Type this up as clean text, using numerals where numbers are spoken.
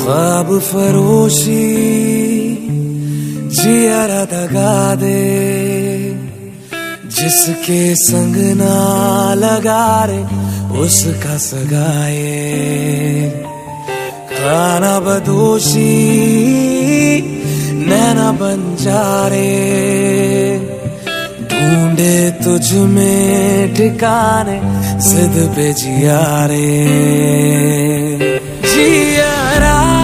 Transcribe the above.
ख्वाब फरोशी जिया दगा दे, जिसके संग ना लगा रे उसका सगाए। खाना बदोशी नैना बन जा रे, ढूंढे तुझ में ठिकाने जिद पे जिया रे। जिया